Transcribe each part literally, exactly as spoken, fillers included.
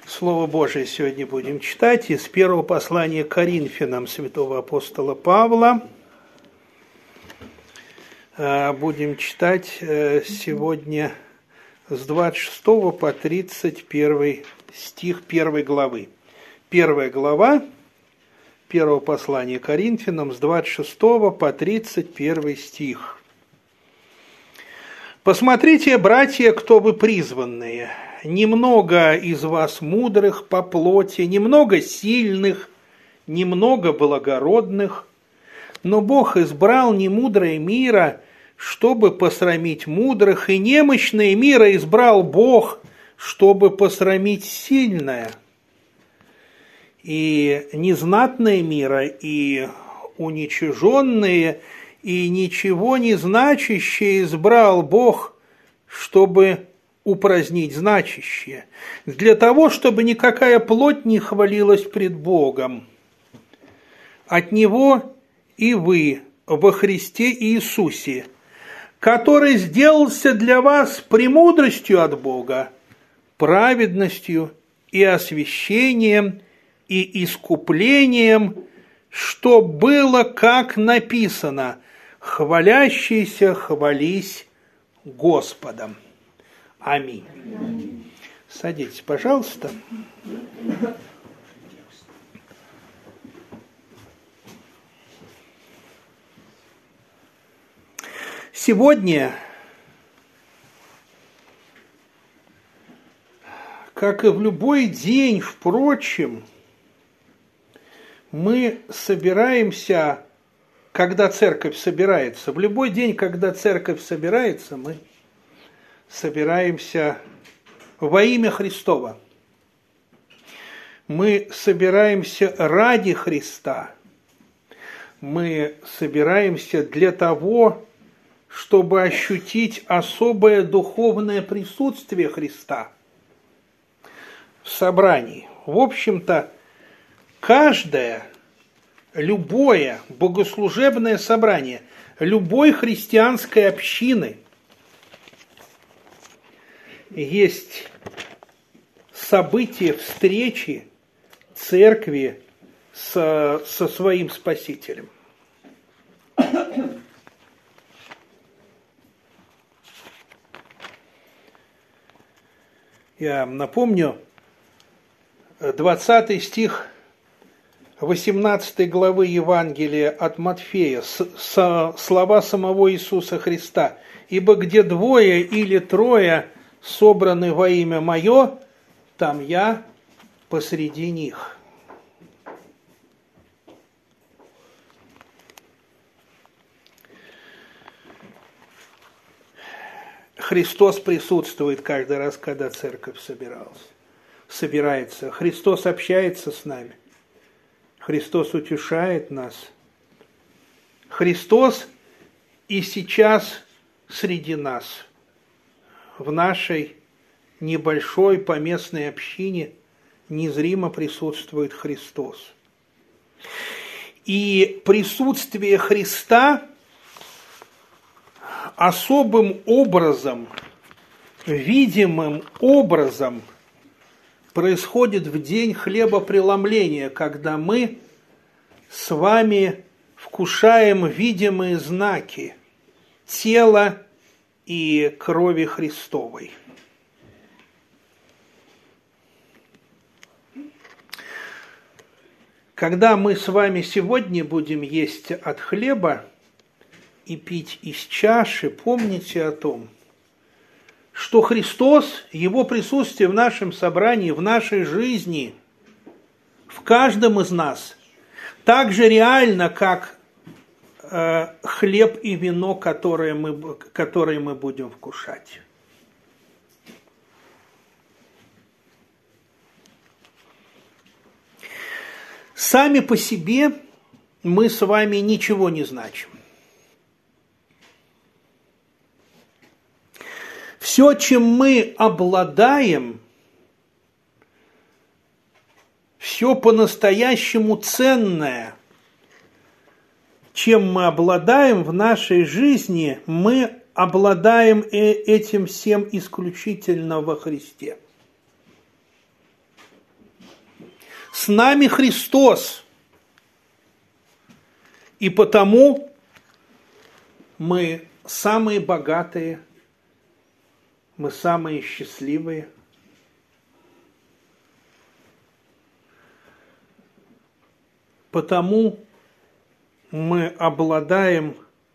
Слово Божие сегодня будем читать из первого послания к Коринфянам святого апостола Павла. Будем читать сегодня с двадцать шестого по тридцать первый стих первой главы. Первая глава первого послания к Коринфянам с двадцать шестого по тридцать первый стих. «Посмотрите, братья, кто вы призванные. Немного из вас мудрых по плоти, немного сильных, немного благородных. Но Бог избрал немудрое мира, чтобы посрамить мудрых, и немощное мира избрал Бог, чтобы посрамить сильное. И незнатное мира, и уничиженные, и ничего не значащее избрал Бог, чтобы упразднить значащее, для того, чтобы никакая плоть не хвалилась пред Богом. От Него и вы во Христе Иисусе, который сделался для вас премудростью от Бога, праведностью и освящением и искуплением, что было, как написано: хвалящийся хвались Господом. Аминь. Садитесь, пожалуйста. Сегодня, как и в любой день, впрочем, мы собираемся, когда церковь собирается, в любой день, когда церковь собирается, мы собираемся во имя Христова. Мы собираемся ради Христа. Мы собираемся для того, чтобы ощутить особое духовное присутствие Христа в собрании. В общем-то, каждое, любое богослужебное собрание любой христианской общины есть событие встречи церкви со, со своим Спасителем. Я напомню, двадцатый стих восемнадцатой главы Евангелия от Матфея, с, с, слова самого Иисуса Христа: «Ибо где двое или трое собраны во имя Мое, там Я посреди них». Христос присутствует каждый раз, когда церковь собиралась, собирается. Христос общается с нами. Христос утешает нас. Христос и сейчас среди нас. В нашей небольшой поместной общине незримо присутствует Христос. И присутствие Христа особым образом, видимым образом происходит в день хлебопреломления, когда мы с вами вкушаем видимые знаки тела и крови Христовой. Когда мы с вами сегодня будем есть от хлеба и пить из чаши, помните о том, что Христос, Его присутствие в нашем собрании, в нашей жизни, в каждом из нас, так же реально, как э, хлеб и вино, которые мы, которые мы будем вкушать. Сами по себе мы с вами ничего не значим. Все, чем мы обладаем, все по-настоящему ценное, чем мы обладаем в нашей жизни, мы обладаем этим всем исключительно во Христе. С нами Христос. И потому мы самые богатые, мы самые счастливые. Потому мы обладаем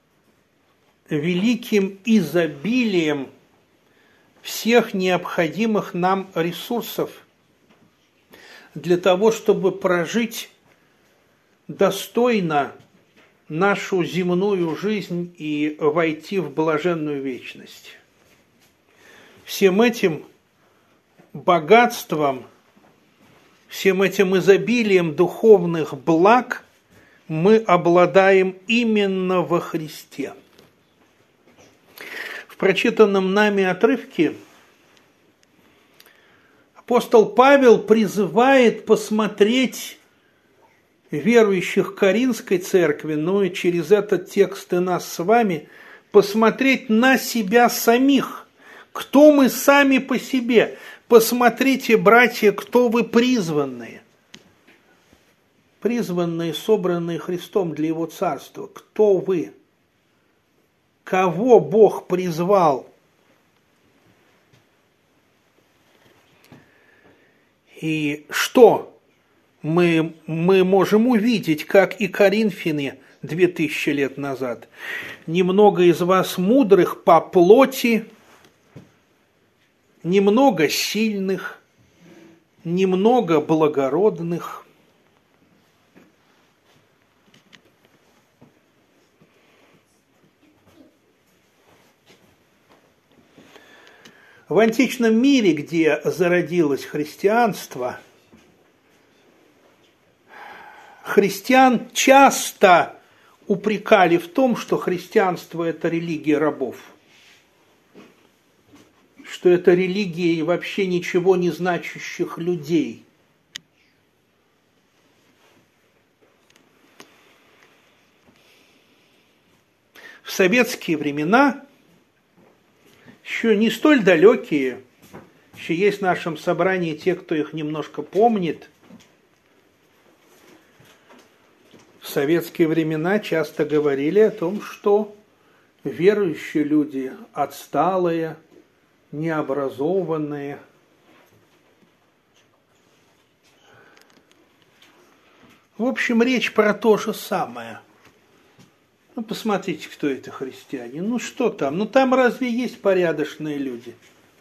великим изобилием всех необходимых нам ресурсов для того, чтобы прожить достойно нашу земную жизнь и войти в блаженную вечность. Всем этим богатством, всем этим изобилием духовных благ мы обладаем именно во Христе. В прочитанном нами отрывке апостол Павел призывает посмотреть верующих Коринфской церкви, ну и через этот текст и нас с вами, посмотреть на себя самих, кто мы сами по себе. Посмотрите, братья, кто вы призванные. Призванные, собранные Христом для Его Царства. Кто вы? Кого Бог призвал? И что мы, мы можем увидеть, как и коринфяне две тысячи лет назад? Немного из вас мудрых по плоти, немного сильных, немного благородных. В античном мире, где зародилось христианство, христиан часто упрекали в том, что христианство – это религия рабов, что это религия вообще ничего не значащих людей. В советские времена, еще не столь далекие, еще есть в нашем собрании те, кто их немножко помнит, в советские времена часто говорили о том, что верующие люди отсталые, необразованные. В общем, речь про то же самое. Ну, посмотрите, кто это христиане. Ну, что там? Ну, там разве есть порядочные люди?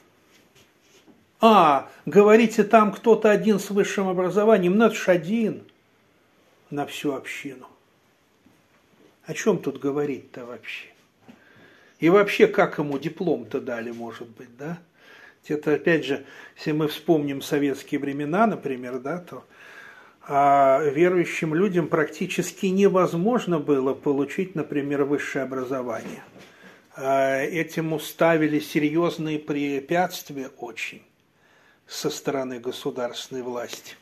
А, говорите, там кто-то один с высшим образованием. Ну, это ж один на всю общину. О чем тут говорить-то вообще? И вообще, как ему диплом-то дали, может быть, да? Это, опять же, если мы вспомним советские времена, например, да, то а верующим людям практически невозможно было получить, например, высшее образование. Этому ставили серьезные препятствия очень со стороны государственной власти.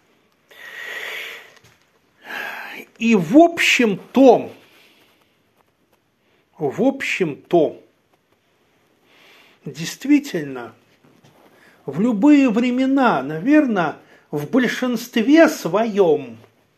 И в общем-то, в общем-то, действительно, в любые времена, наверное, в большинстве своем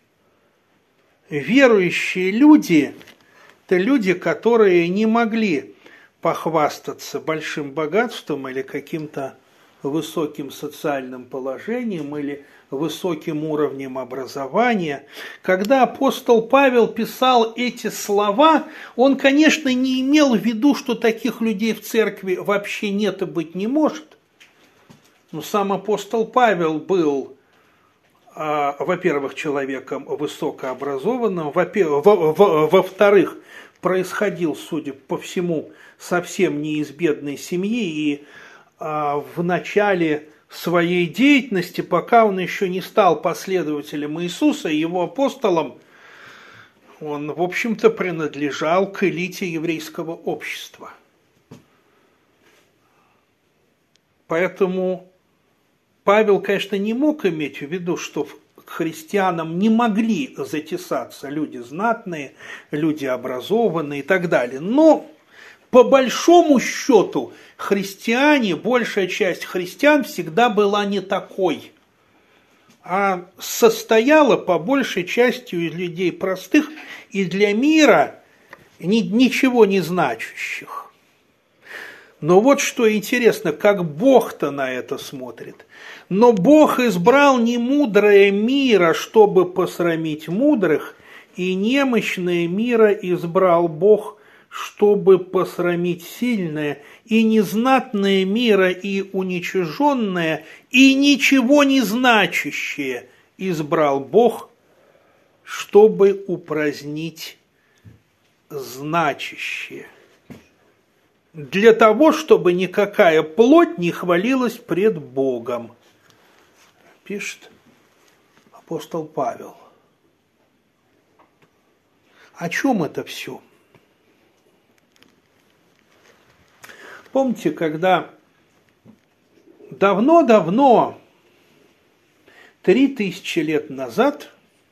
верующие люди – это люди, которые не могли похвастаться большим богатством или каким-то высоким социальным положением или высоким уровнем образования. Когда апостол Павел писал эти слова, он, конечно, не имел в виду, что таких людей в церкви вообще нет и быть не может. Но сам апостол Павел был, во-первых, человеком высокообразованным, во-вторых, происходил, судя по всему, совсем не из бедной семьи, и в начале своей деятельности, пока он еще не стал последователем Иисуса и его апостолом, он, в общем-то, принадлежал к элите еврейского общества. Поэтому Павел, конечно, не мог иметь в виду, что к христианам не могли затесаться люди знатные, люди образованные и так далее. Но по большому счету христиане, большая часть христиан всегда была не такой. а состояла по большей части из людей простых и для мира ни, ничего не значащих. Но вот что интересно, как Бог-то на это смотрит. Но Бог избрал не мудрое мира, чтобы посрамить мудрых, и немощное мира избрал Бог, чтобы посрамить сильное, и незнатное мира, и уничиженное, и ничего не значащее избрал Бог, чтобы упразднить значащее. Для того, чтобы никакая плоть не хвалилась пред Богом, пишет апостол Павел. О чем это все? Помните, когда давно-давно, три тысячи лет назад,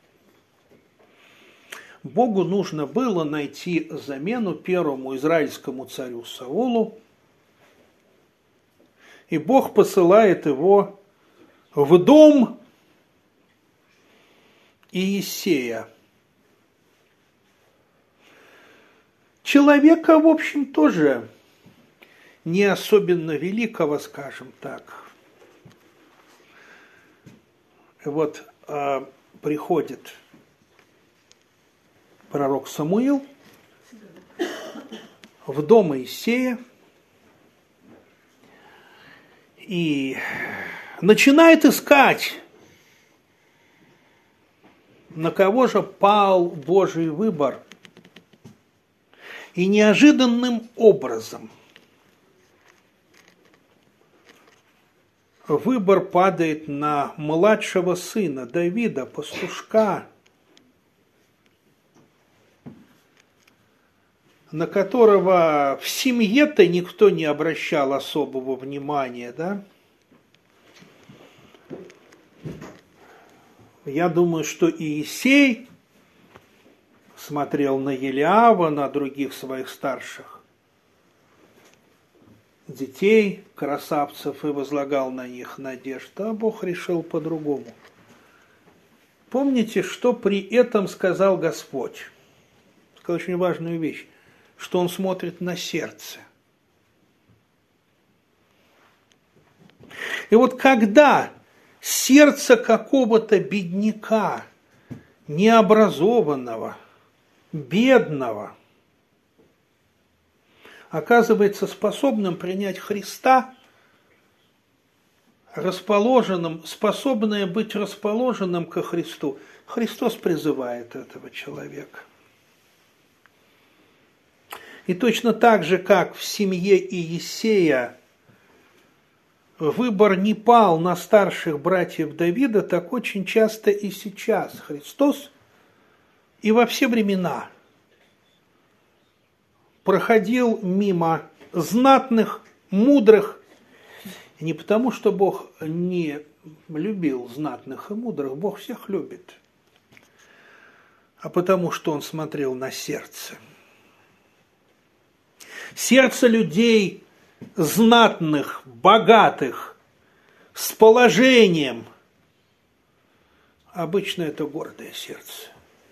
Богу нужно было найти замену первому израильскому царю Саулу, и Бог посылает его в дом Иессея. Человека, в общем, тоже не особенно великого, скажем так. Вот э, приходит пророк Самуил в дом Иессея и начинает искать, на кого же пал Божий выбор. И неожиданным образом выбор падает на младшего сына Давида, пастушка, на которого в семье-то никто не обращал особого внимания, да? Я думаю, что Иессей смотрел на Елиава, на других своих старших детей, красавцев, и возлагал на них надежду, а Бог решил по-другому. Помните, что при этом сказал Господь? Сказал очень важную вещь, что Он смотрит на сердце. И вот когда сердце какого-то бедняка, необразованного, бедного, оказывается способным принять Христа, расположенным, способное быть расположенным ко Христу, Христос призывает этого человека. И точно так же, как в семье Иессея выбор не пал на старших братьев Давида, так очень часто и сейчас Христос и во все времена проходил мимо знатных, мудрых, не потому, что Бог не любил знатных и мудрых, Бог всех любит, а потому, что Он смотрел на сердце. Сердце людей знатных, богатых, с положением, обычно это гордое сердце.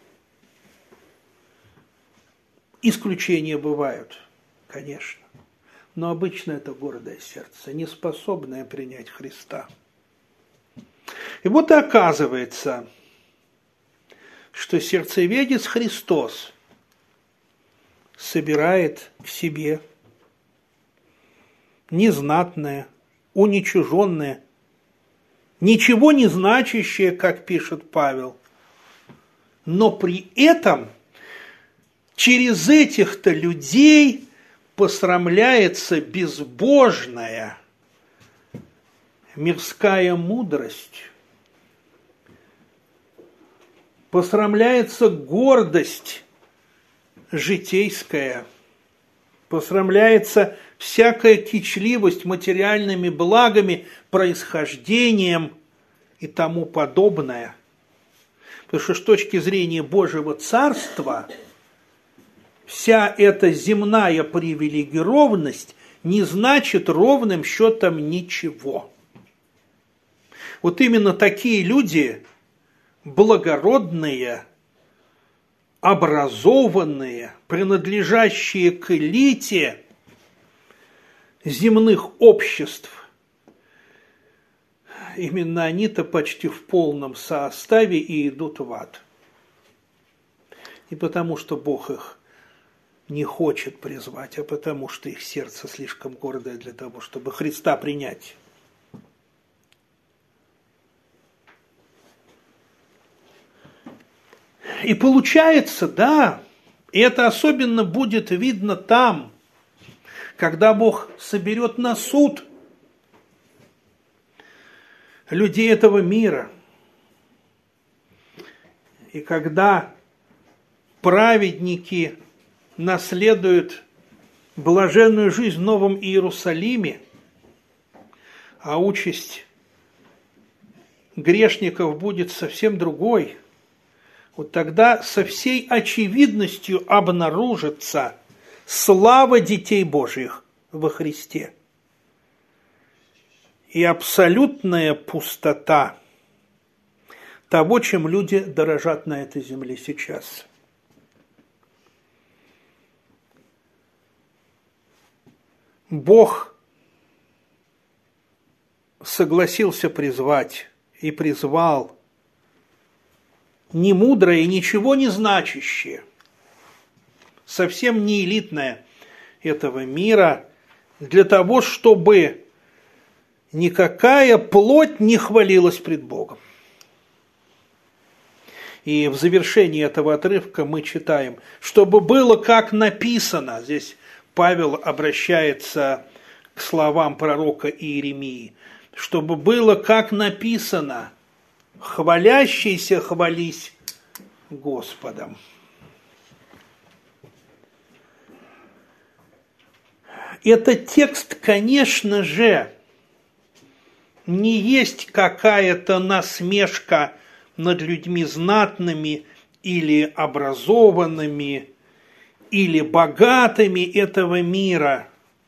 Исключения бывают, конечно, но обычно это гордое сердце, не способное принять Христа. И вот и оказывается, что сердцеведец Христос собирает к себе незнатное, уничиженное, ничего не значащее, как пишет Павел, но при этом через этих-то людей посрамляется безбожная мирская мудрость, посрамляется гордость житейская, посрамляется всякая кичливость материальными благами, происхождением и тому подобное. Потому что с точки зрения Божьего Царства вся эта земная привилегированность не значит ровным счетом ничего. Вот именно такие люди, благородные, образованные, принадлежащие к элите земных обществ, именно они-то почти в полном составе и идут в ад. Не потому, что Бог их не хочет призвать, а потому, что их сердце слишком гордое для того, чтобы Христа принять. И получается, да, и это особенно будет видно там, когда Бог соберет на суд людей этого мира. И когда праведники наследуют блаженную жизнь в Новом Иерусалиме, а участь грешников будет совсем другой, вот тогда со всей очевидностью обнаружится слава детей Божьих во Христе и абсолютная пустота того, чем люди дорожат на этой земле сейчас. Бог согласился призвать и призвал немудрое и ничего не значащее, совсем не элитное этого мира, для того, чтобы никакая плоть не хвалилась пред Богом. И в завершении этого отрывка мы читаем, чтобы было как написано. Здесь Павел обращается к словам пророка Иеремии. Чтобы было как написано, хвалящийся хвались Господом. Этот текст, конечно же, не есть какая-то насмешка над людьми знатными или образованными, или богатыми этого мира.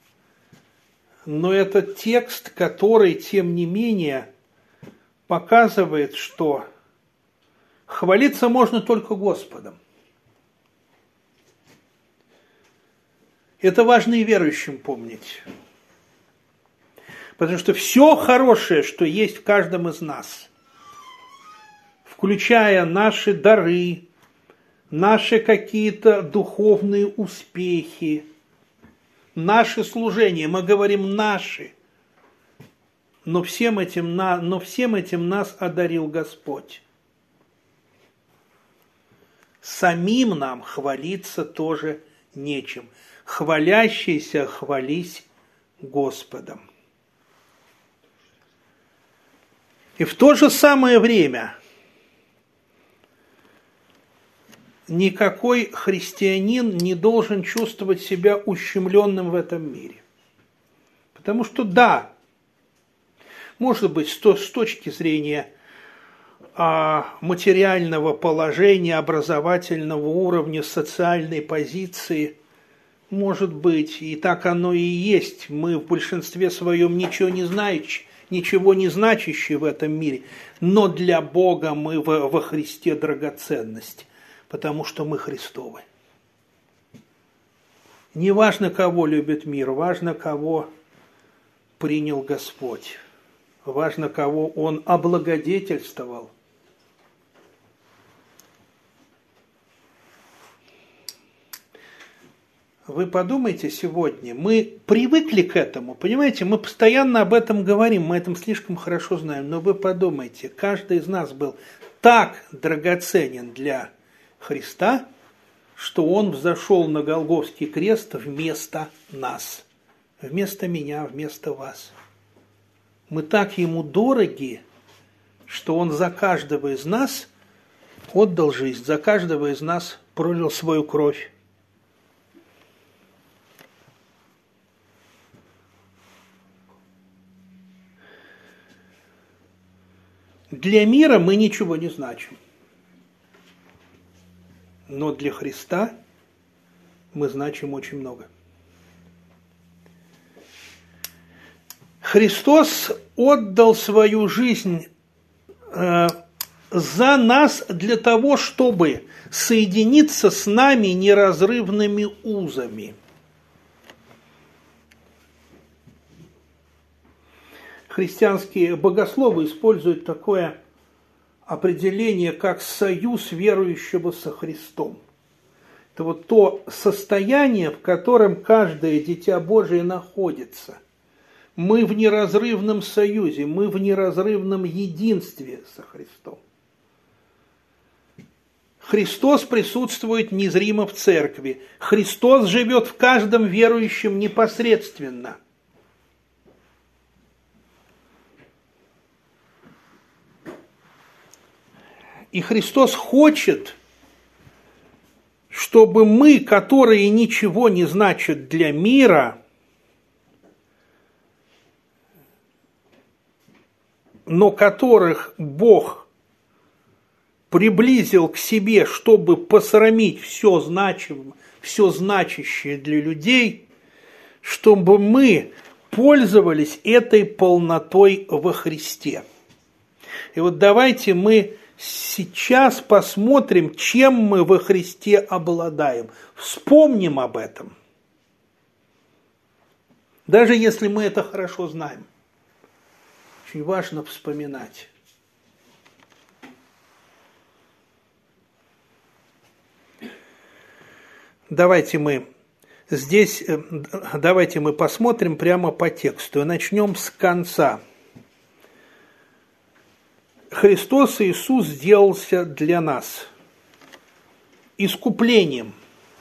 Но это текст, который, тем не менее, показывает, что хвалиться можно только Господом. Это важно и верующим помнить. Потому что все хорошее, что есть в каждом из нас, включая наши дары, наши какие-то духовные успехи, наши служения, мы говорим наши, но всем этим, но всем этим нас одарил Господь. Самим нам хвалиться тоже нечем. Хвалящийся хвались Господом. И в то же самое время никакой христианин не должен чувствовать себя ущемленным в этом мире. Потому что да, может быть, с точки зрения материального положения, образовательного уровня, социальной позиции, может быть, и так оно и есть. Мы в большинстве своем ничего не знающие, ничего не значащие в этом мире, но для Бога мы во, во Христе драгоценность, потому что мы Христовы. Не важно, кого любит мир, важно, кого принял Господь, важно, кого Он облагодетельствовал. Вы подумайте сегодня, мы привыкли к этому, понимаете, мы постоянно об этом говорим, мы этом слишком хорошо знаем, но вы подумайте, каждый из нас был так драгоценен для Христа, что Он взошел на Голгофский крест вместо нас, вместо меня, вместо вас. Мы так Ему дороги, что Он за каждого из нас отдал жизнь, за каждого из нас пролил свою кровь. Для мира мы ничего не значим. Но для Христа мы значим очень много. Христос отдал свою жизнь э, за нас для того, чтобы соединиться с нами неразрывными узами. Христианские богословы используют такое определение, как союз верующего со Христом. Это вот то состояние, в котором каждое дитя Божие находится. Мы в неразрывном союзе, мы в неразрывном единстве со Христом. Христос присутствует незримо в церкви. Христос живет в каждом верующем непосредственно. И Христос хочет, чтобы мы, которые ничего не значат для мира, но которых Бог приблизил к себе, чтобы посрамить все значимое, все значащее для людей, чтобы мы пользовались этой полнотой во Христе. И вот давайте мы сейчас посмотрим, чем мы во Христе обладаем. Вспомним об этом. Даже если мы это хорошо знаем. Очень важно вспоминать. Давайте мы здесь, давайте мы посмотрим прямо по тексту. Начнем с конца. Христос Иисус сделался для нас искуплением.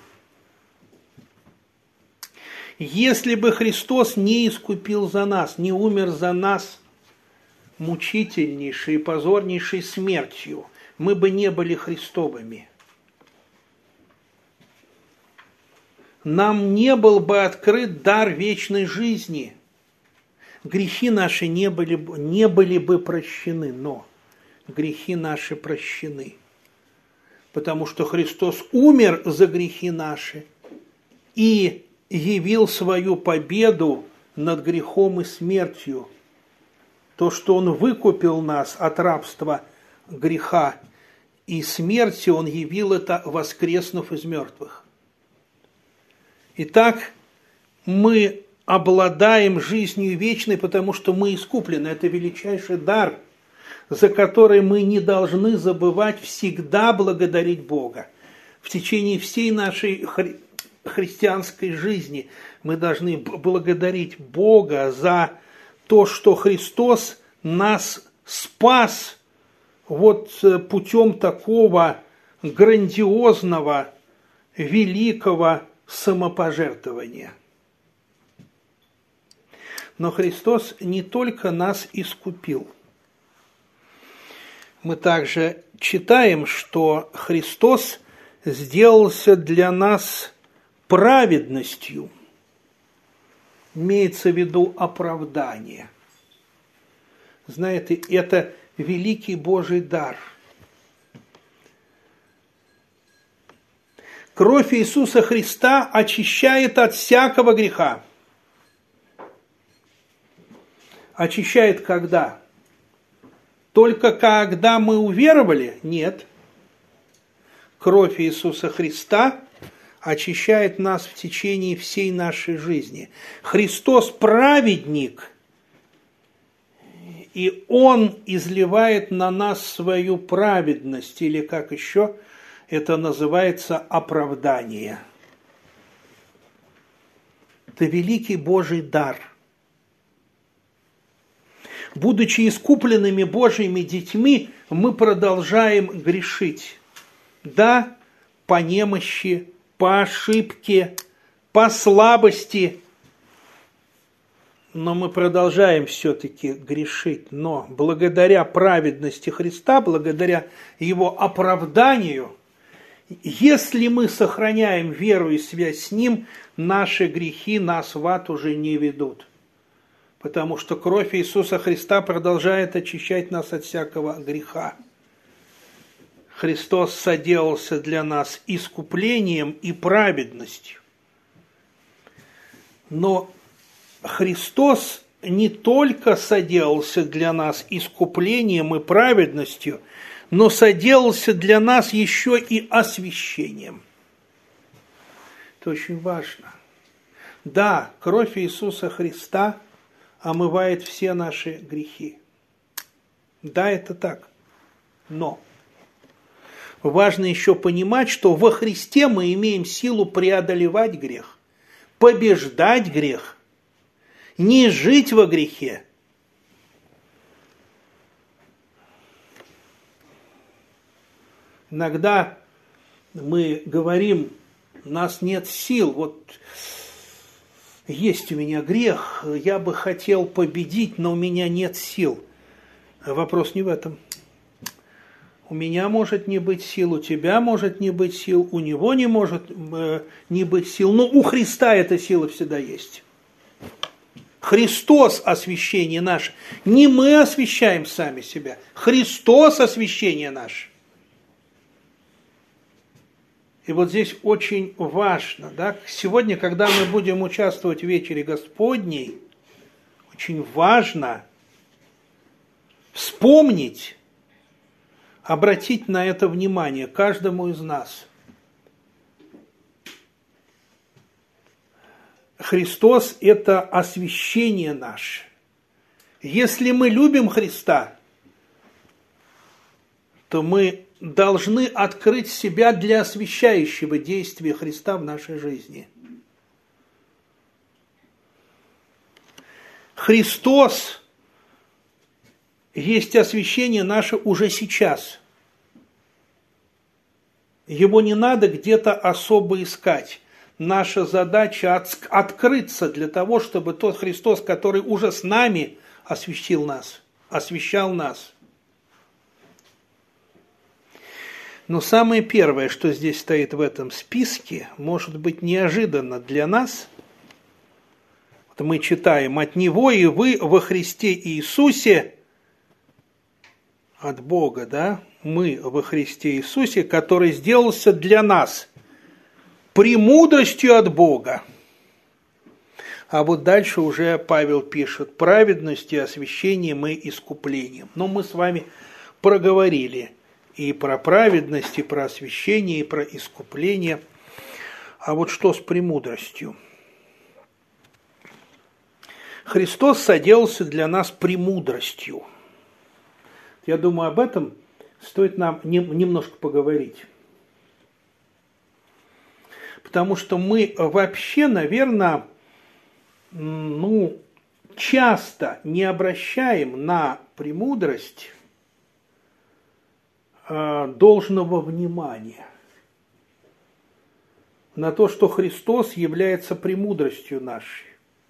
Если бы Христос не искупил за нас, не умер за нас мучительнейшей и позорнейшей смертью, мы бы не были Христовыми. Нам не был бы открыт дар вечной жизни. Грехи наши не были, не были бы прощены, но грехи наши прощены. Потому что Христос умер за грехи наши и явил свою победу над грехом и смертью. То, что Он выкупил нас от рабства греха и смерти, Он явил это, воскреснув из мертвых. Итак, мы обладаем жизнью вечной, потому что мы искуплены. Это величайший дар, за который мы не должны забывать всегда благодарить Бога. В течение всей нашей хри- христианской жизни мы должны благодарить Бога за то, что Христос нас спас вот путем такого грандиозного, великого самопожертвования. Но Христос не только нас искупил. Мы также читаем, что Христос сделался для нас праведностью. Имеется в виду оправдание. Знаете, это великий Божий дар. Кровь Иисуса Христа очищает от всякого греха. Очищает когда? Только когда мы уверовали? Нет. Кровь Иисуса Христа очищает нас в течение всей нашей жизни. Христос праведник, и Он изливает на нас свою праведность, или как еще это называется, оправдание. Это великий Божий дар. Будучи искупленными Божьими детьми, мы продолжаем грешить. Да, по немощи, по ошибке, по слабости, но мы продолжаем все-таки грешить. Но благодаря праведности Христа, благодаря Его оправданию, если мы сохраняем веру и связь с Ним, наши грехи нас в ад уже не ведут. Потому что кровь Иисуса Христа продолжает очищать нас от всякого греха. Христос соделался для нас искуплением и праведностью. Но Христос не только соделался для нас искуплением и праведностью, но соделался для нас еще и освящением. Это очень важно. Да, кровь Иисуса Христа омывает все наши грехи. Да, это так. Но важно еще понимать, что во Христе мы имеем силу преодолевать грех, побеждать грех, не жить во грехе. Иногда мы говорим, у нас нет сил, вот есть у меня грех, я бы хотел победить, но у меня нет сил. Вопрос не в этом. У меня может не быть сил, у тебя может не быть сил, у него не может э, не быть сил, но у Христа эта сила всегда есть. Христос освящение наше. Не мы освящаем сами себя, Христос освящение наше. И вот здесь очень важно, да, сегодня, когда мы будем участвовать в вечере Господней, очень важно вспомнить, обратить на это внимание каждому из нас. Христос – это освящение наше. Если мы любим Христа, то мы должны открыть себя для освящающего действия Христа в нашей жизни. Христос есть освящение наше уже сейчас. Его не надо где-то особо искать. Наша задача от, открыться для того, чтобы тот Христос, который уже с нами, освящил нас, освящал нас. Но самое первое, что здесь стоит в этом списке, может быть неожиданно для нас. Вот мы читаем: «От Него и вы во Христе Иисусе», от Бога, да, мы во Христе Иисусе, который сделался для нас премудростью от Бога. А вот дальше уже Павел пишет: праведностью, освящением и искуплением. Но мы с вами проговорили и про праведность, и про освящение, и про искупление. А вот что с премудростью? Христос соделался для нас премудростью. Я думаю, об этом стоит нам немножко поговорить. Потому что мы вообще, наверное, ну, часто не обращаем на премудрость э, должного внимания. На то, что Христос является премудростью нашей.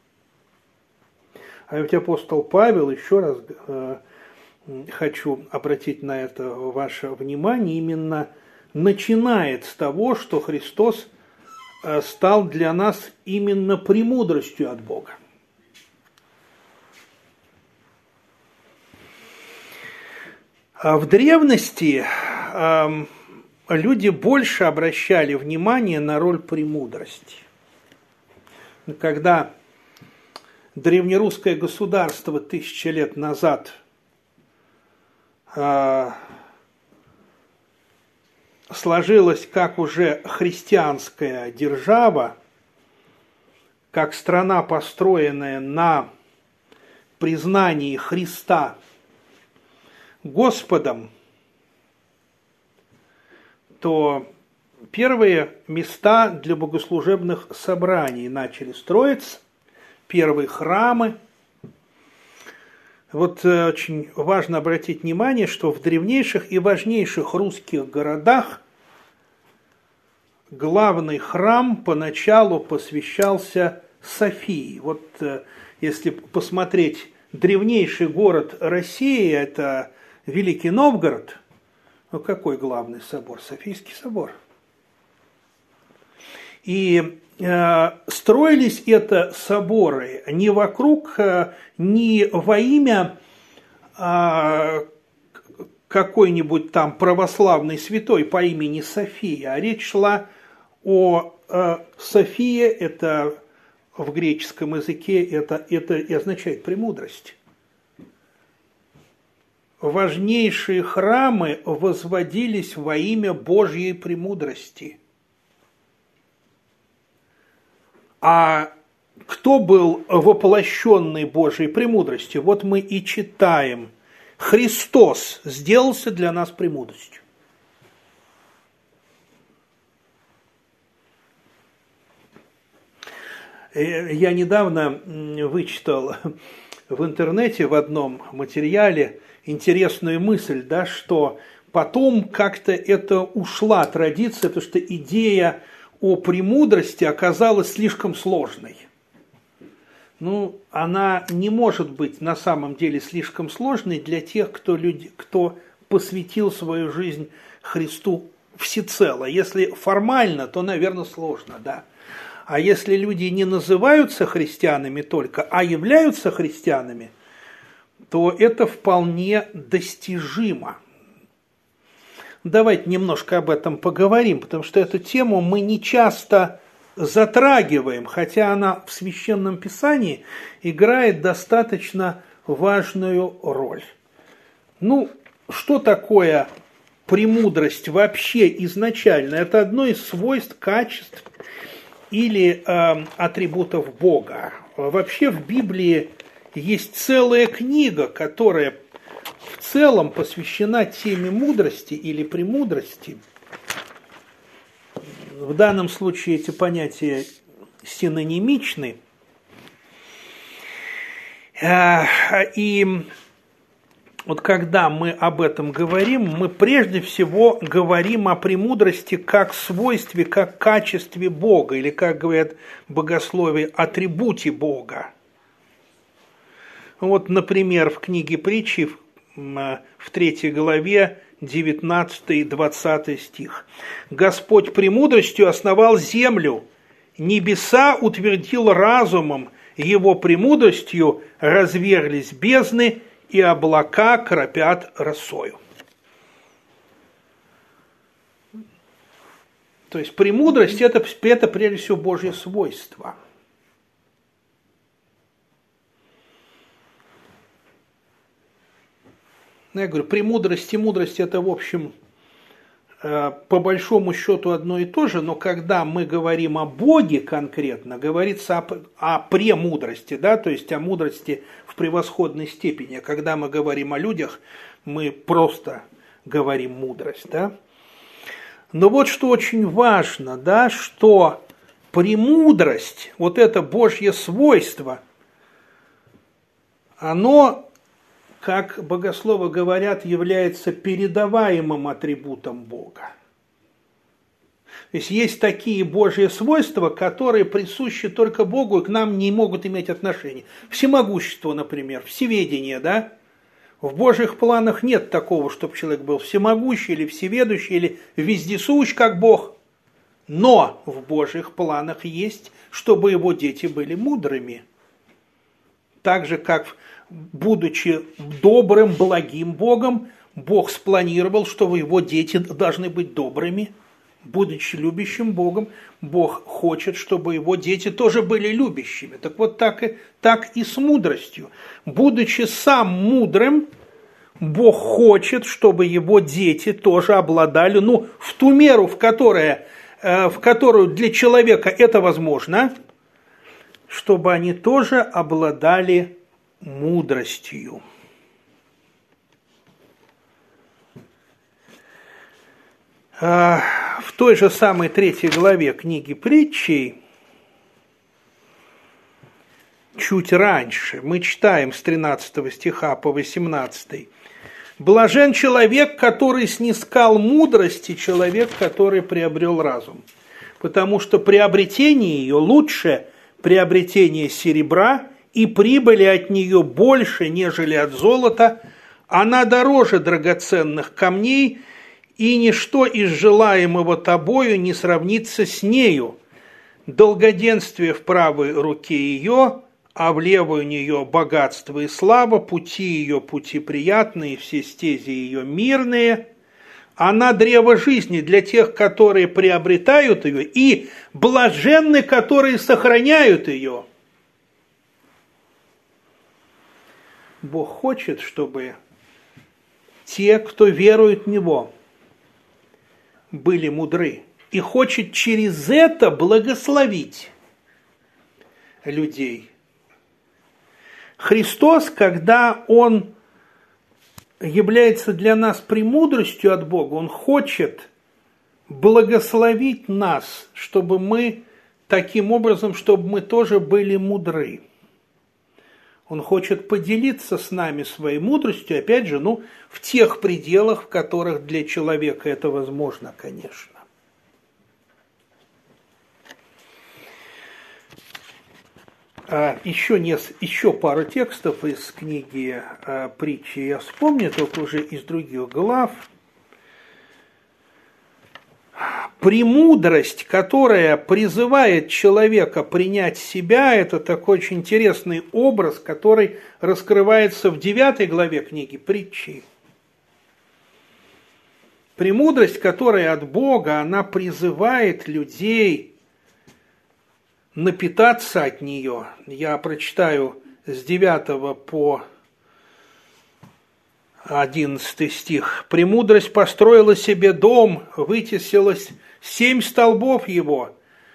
А ведь апостол Павел, еще раз э, хочу обратить на это ваше внимание, именно начинает с того, что Христос стал для нас именно премудростью от Бога. В древности люди больше обращали внимание на роль премудрости. Когда древнерусское государство тысячи лет назад сложилась как уже христианская держава, как страна, построенная на признании Христа Господом, то первые места для богослужебных собраний начали строиться, первые храмы. Вот э, очень важно обратить внимание, что в древнейших и важнейших русских городах главный храм поначалу посвящался Софии. Вот э, если посмотреть древнейший город России, это Великий Новгород, ну какой главный собор? Софийский собор. И э, строились это соборы не вокруг, э, не во имя э, какой-нибудь там православной святой по имени София, а речь шла о э, Софии, это в греческом языке это, это и означает премудрость. Важнейшие храмы возводились во имя Божьей премудрости. А кто был воплощенный Божьей премудростью? Вот мы и читаем. Христос сделался для нас премудростью. Я недавно вычитал в интернете в одном материале интересную мысль, да, что потом как-то это ушла традиция, потому что идея о премудрости оказалась слишком сложной. Ну, она не может быть на самом деле слишком сложной для тех, кто, люди, кто посвятил свою жизнь Христу всецело. Если формально, то, наверное, сложно, да. А если люди не называются христианами только, а являются христианами, то это вполне достижимо. Давайте немножко об этом поговорим, потому что эту тему мы не часто затрагиваем, хотя она в Священном Писании играет достаточно важную роль. Ну, что такое премудрость вообще изначально? Это одно из свойств, качеств или э, атрибутов Бога. Вообще в Библии есть целая книга, которая в целом посвящена теме мудрости или премудрости. В данном случае эти понятия синонимичны. И вот когда мы об этом говорим, мы прежде всего говорим о премудрости как свойстве, как качестве Бога, или, как говорят богословие, атрибуте Бога. Вот, например, в книге Притчи в третьей главе девятнадцатый и двадцатый стих. «Господь премудростью основал землю, небеса утвердил разумом, его премудростью разверлись бездны, и облака кропят росою». То есть премудрость это, это прежде всего Божье свойство. Я говорю, премудрость и мудрость это, в общем, по большому счету одно и то же, но когда мы говорим о Боге конкретно, говорится о, о премудрости, да, то есть о мудрости в превосходной степени. А когда мы говорим о людях, мы просто говорим мудрость, да. Но вот что очень важно, да, что премудрость, вот это Божье свойство, оно, как богословы говорят, является передаваемым атрибутом Бога. То есть есть такие Божьи свойства, которые присущи только Богу и к нам не могут иметь отношения. Всемогущество, например, всеведение, да? В Божьих планах нет такого, чтобы человек был всемогущий или всеведущий, или вездесущ, как Бог. Но в Божьих планах есть, чтобы его дети были мудрыми. Так же, как будучи добрым, благим Богом, Бог спланировал, что его дети должны быть добрыми. Будучи любящим Богом, Бог хочет, чтобы его дети тоже были любящими. Так вот, так и, так и с мудростью. Будучи сам мудрым, Бог хочет, чтобы его дети тоже обладали, ну, в ту меру, в, которая, в которую для человека это возможно, чтобы они тоже обладали мудростью. В той же самой третьей главе книги Притчей, чуть раньше, мы читаем с тринадцатого стиха по восемнадцатый. «Блажен человек, который снискал мудрость, и человек, который приобрел разум, потому что приобретение ее лучше приобретения серебра, и прибыли от нее больше, нежели от золота, она дороже драгоценных камней, и ничто из желаемого тобою не сравнится с нею. Долгоденствие в правой руке ее, а в левой у нее богатство и слава, пути ее пути приятные, все стези ее мирные, она древо жизни для тех, которые приобретают ее, и блаженны, которые сохраняют ее. Бог хочет, чтобы те, кто верует в Него, были мудры. И хочет через это благословить людей. Христос, когда Он является для нас премудростью от Бога, Он хочет благословить нас, чтобы мы таким образом, чтобы мы тоже были мудры. Он хочет поделиться с нами своей мудростью, опять же, ну, в тех пределах, в которых для человека это возможно, конечно. А еще, не, еще пару текстов из книги а, «Притчи» я вспомню, только уже из других глав. Премудрость, которая призывает человека принять себя, это такой очень интересный образ, который раскрывается в девятой главе книги «Притчи». Премудрость, которая от Бога, она призывает людей напитаться от нее. Я прочитаю с девятого по одиннадцатый стих. «Премудрость построила себе дом, вытесилась семь столбов его,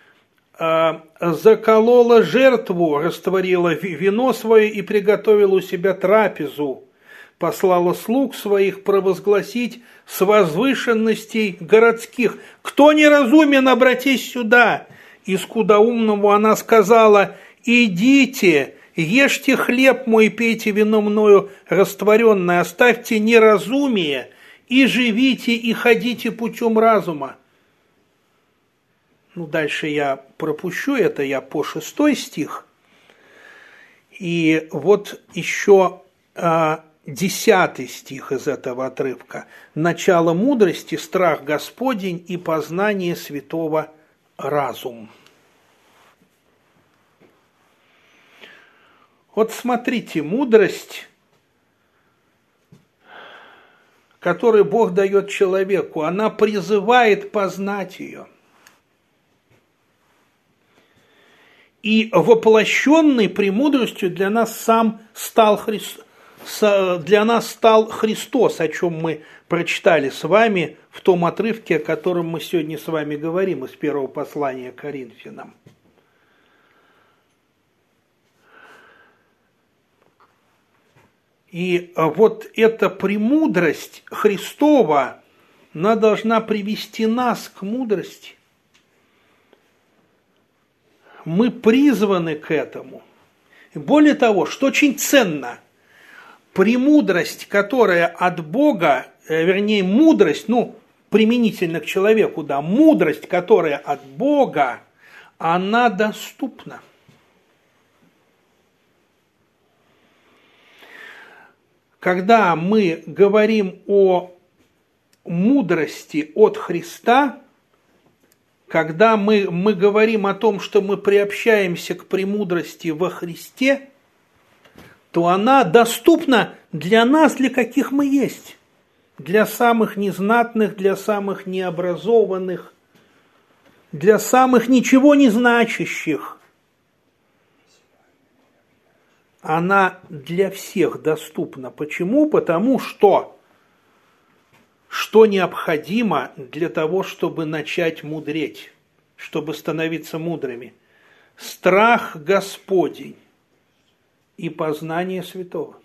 заколола жертву, растворила вино свое и приготовила у себя трапезу, послала слуг своих провозгласить с возвышенностей городских. Кто неразумен, обратись сюда. И скудоумному она сказала: идите, ешьте хлеб мой, пейте вино мною растворенное, оставьте неразумие и живите, и ходите путем разума». Ну, дальше я пропущу это, я по шестой стих. И вот еще а, десятый стих из этого отрывка. «Начало мудрости, страх Господень и познание святого разум». Вот смотрите, мудрость, которую Бог дает человеку, она призывает познать ее. И воплощенной премудростью для нас сам стал Христос, для нас стал Христос, о чем мы прочитали с вами в том отрывке, о котором мы сегодня с вами говорим, из первого послания к Коринфянам. И вот эта премудрость Христова, она должна привести нас к мудрости. Мы призваны к этому. И более того, что очень ценно, премудрость, которая от Бога, вернее, мудрость, ну, применительно к человеку, да, мудрость, которая от Бога, она доступна. Когда мы говорим о мудрости от Христа, когда мы, мы говорим о том, что мы приобщаемся к премудрости во Христе, то она доступна для нас, для каких мы есть. Для самых незнатных, для самых необразованных, для самых ничего не значащих. Она для всех доступна. Почему? Потому что что необходимо для того, чтобы начать мудреть, чтобы становиться мудрыми? Страх Господень и познание святого.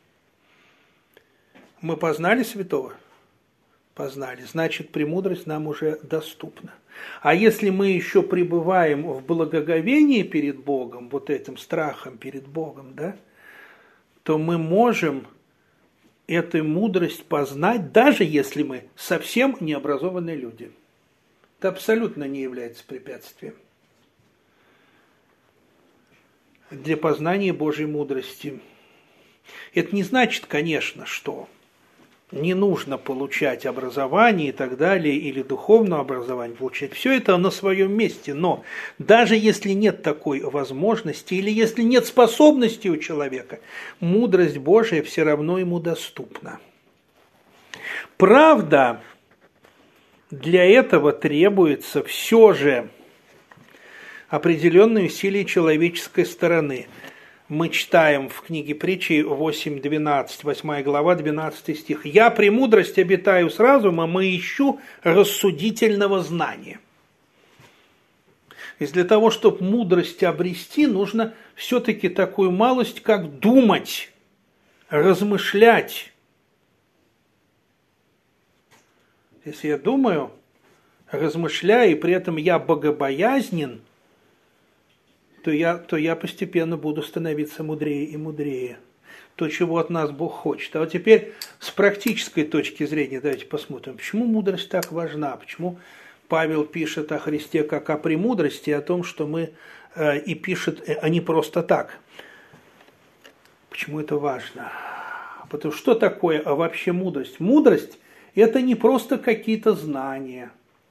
Мы познали святого? Познали. Значит, премудрость нам уже доступна. А если мы еще пребываем в благоговении перед Богом, вот этим страхом перед Богом, да, то мы можем эту мудрость познать, даже если мы совсем необразованные люди. Это абсолютно не является препятствием для познания Божьей мудрости. Это не значит, конечно, что не нужно получать образование и так далее, или духовное образование получать. Все это на своем месте, но даже если нет такой возможности, или если нет способности у человека, мудрость Божия все равно ему доступна. Правда, для этого требуется все же определенные усилия человеческой стороны. Мы читаем в книге Притчи восемь двенадцать, восьмая глава, двенадцатый стих. «Я премудрость обитаю с разумом и ищу рассудительного знания». И для того, чтобы мудрость обрести, нужно все-таки такую малость, как думать, размышлять. Если я думаю, размышляю, и при этом я богобоязнен, то я, то я постепенно буду становиться мудрее и мудрее. То, чего от нас Бог хочет. А вот теперь с практической точки зрения давайте посмотрим, почему мудрость так важна, почему Павел пишет о Христе как о премудрости, о том, что мы э, и пишет, а не просто так. Почему это важно? Потому что что такое вообще мудрость? Мудрость – это не просто какие-то знания.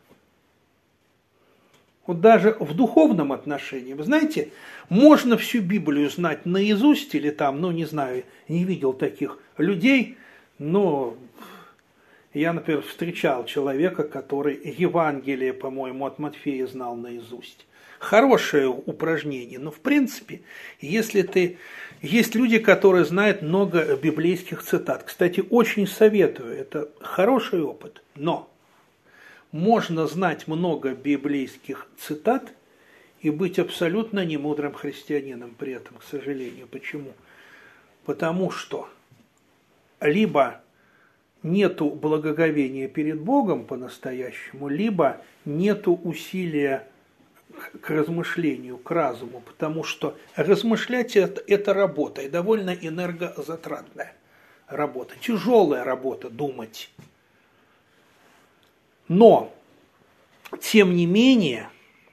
Вот даже в духовном отношении, вы знаете, можно всю Библию знать наизусть или там, ну не знаю, не видел таких людей, но я, например, встречал человека, который Евангелие, по-моему, от Матфея знал наизусть. Хорошее упражнение, но в принципе, если ты... Есть люди, которые знают много библейских цитат. Кстати, очень советую, это хороший опыт, но можно знать много библейских цитат и быть абсолютно немудрым христианином при этом, к сожалению. Почему? Потому что либо нету благоговения перед Богом по-настоящему, либо нету усилия к размышлению, к разуму, потому что размышлять это, это работа, и довольно энергозатратная работа, тяжелая работа думать. Но, тем не менее,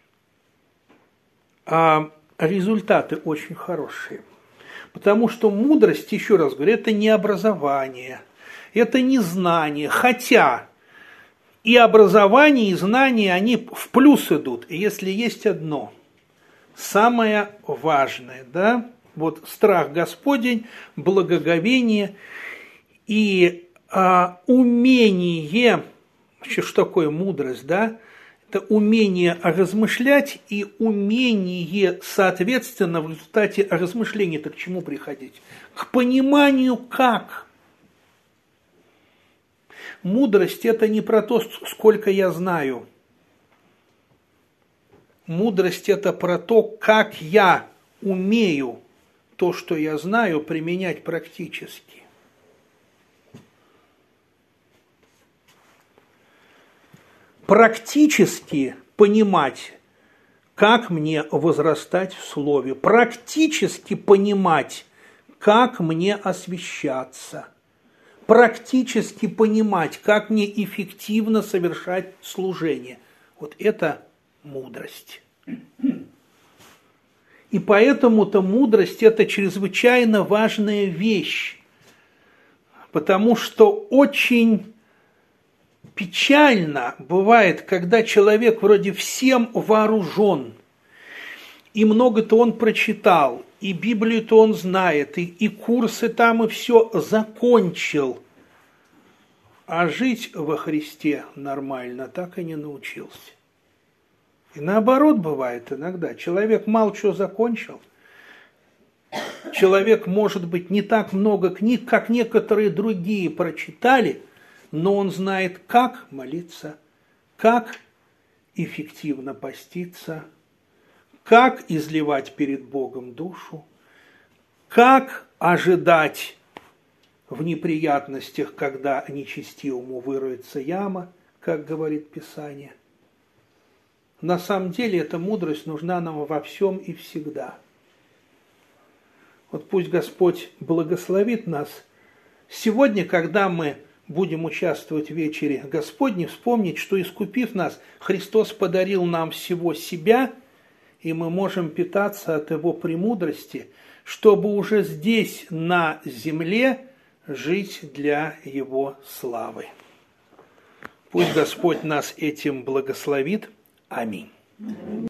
результаты очень хорошие, потому что мудрость, еще раз говорю, это не образование, это не знание, хотя и образование, и знания, они в плюс идут. И если есть одно, самое важное, да, вот страх Господень, благоговение и а, умение, что такое мудрость, да, это умение размышлять и умение, соответственно, в результате размышления-то к чему приходить? К пониманию, как. Мудрость – это не про то, сколько я знаю. Мудрость – это про то, как я умею то, что я знаю, применять практически. Практически понимать, как мне возрастать в слове. Практически понимать, как мне освящаться. Практически понимать, как мне эффективно совершать служение. Вот это мудрость. И поэтому-то мудрость – это чрезвычайно важная вещь, потому что очень печально бывает, когда человек вроде всем вооружен, и много-то он прочитал, и Библию-то он знает, и, и курсы там, и все закончил, а жить во Христе нормально так и не научился. И наоборот бывает иногда. Человек мало чего закончил. Человек, может быть, не так много книг, как некоторые другие прочитали, но он знает, как молиться, как эффективно поститься, как изливать перед Богом душу, как ожидать в неприятностях, когда нечестивому выроется яма, как говорит Писание. На самом деле эта мудрость нужна нам во всем и всегда. Вот пусть Господь благословит нас. Сегодня, когда мы будем участвовать в вечере Господней, вспомнить, что, искупив нас, Христос подарил нам всего себя, и мы можем питаться от Его премудрости, чтобы уже здесь, на земле, жить для Его славы. Пусть Господь нас этим благословит. Аминь.